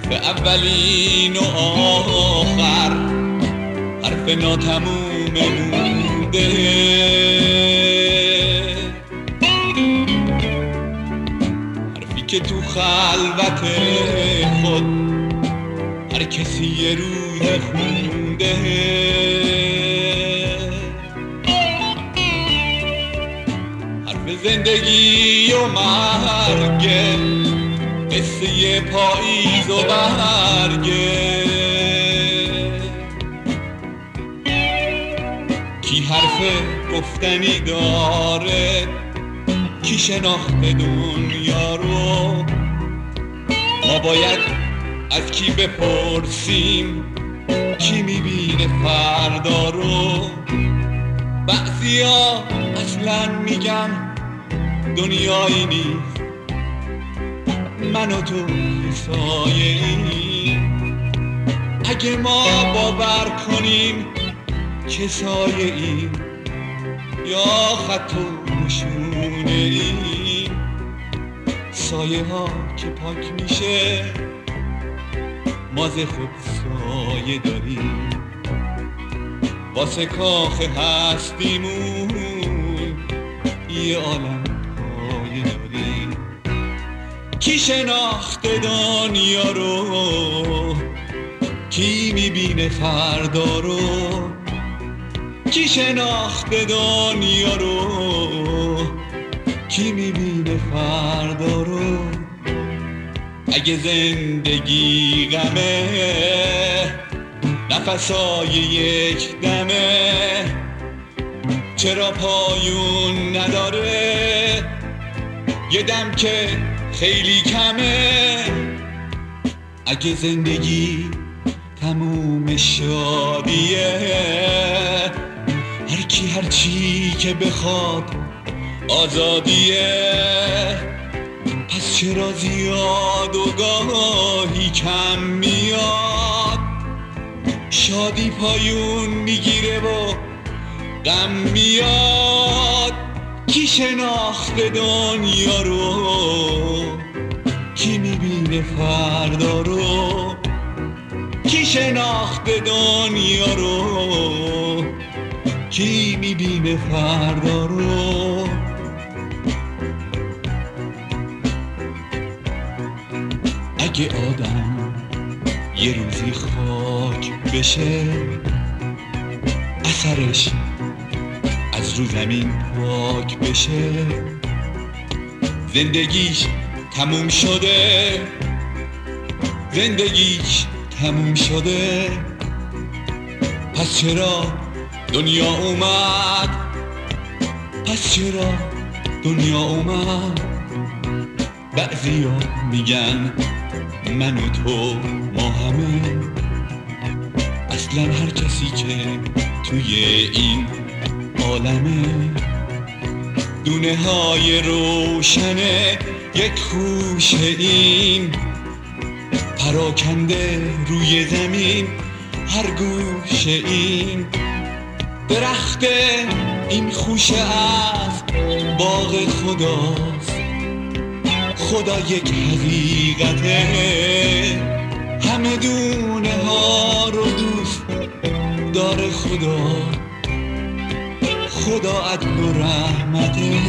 به اولین و آخر حرف ناتموم مونده، حرفی که تو خلوت خود هر کسی یه روز خونده، حرف زندگی و مرگه، قصه پاییز و برگه. کی حرف گفتنی داره، کی شناخت دنیا رو؟ ما باید از کی بپرسیم، کی میبینه فردا رو؟ بعضیا اصلا میگن دنیایی نیست، من و تو سایه ایم. اگه ما باور کنیم که سایه ایم یا خط و نشونه ایم، سایه ها که پاک میشه ما ز خود سایه داریم، واسه کاخ هستیمون یه عالم پایه داریم. کی شناخته دنیا رو، کی میبینه فردا رو؟ کی شناخته دنیا رو، کی میبینه فردا رو؟ اگه زندگی غمه، نفسای یک دمه، چرا پایون نداره؟ یه دم که خیلی کمه. اگه زندگی تموم شادیه، هر کی هر چی که بخواد آزادیه، پس چرا زیاد و گاهی کم میاد؟ شادی پایون میگیره و غم میاد. کی شناخته دنیا رو، کی میبینه فردا رو؟ کی شناخته دنیا رو، کی میبینه فردا رو؟ اگه آدم یه روزی خاک بشه، اثرش از رو زمین پاک بشه، زندگیش تموم شده، زندگیش تموم شده. پس چرا دنیا اومد؟ پس چرا دنیا اومد؟ بعضیا میگن من و تو ما همه، اصلا هر کسی که توی این عالمه دونه های روشنه، یک خوشه این پراکنده روی زمین، هر گوشه این درخت این خوشه از باغ خداست. خدا یک حقیقته، همه دونه ها رو دوست داره خدا، خدا عدل و رحمته،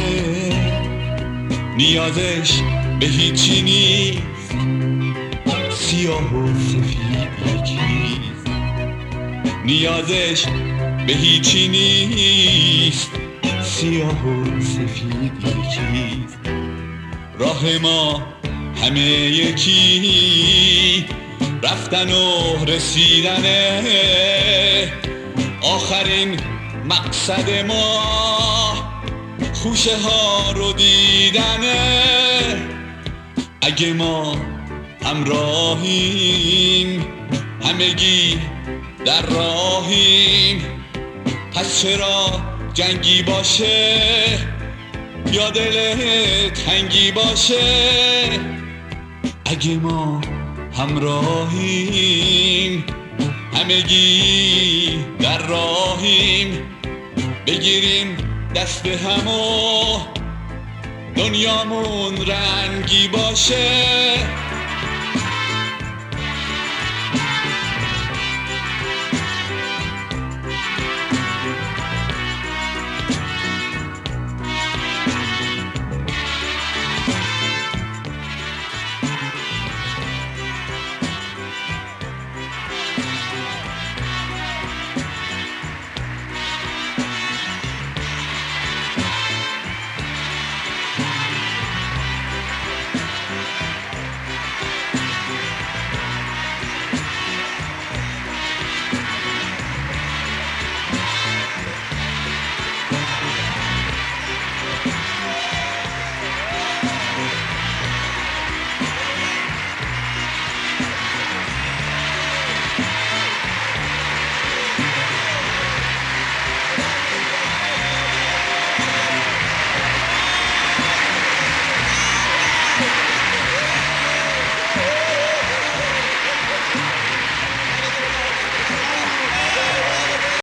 نیازش به هیچی نیست، سیاه و سفید یکیست. نیازش به هیچی نیست، سیاه و سفید یکیست. راه ما همه یکی، رفتن و رسیدنه، آخرین مقصد ما خوشه ها رو دیدنه. اگه ما همراهیم، همگی در راهیم، پس چرا جنگی باشه یا دل تنگی باشه؟ اگه ما همراهیم، همگی در راهیم، بگیریم دست هم و دنیامون رنگی باشه.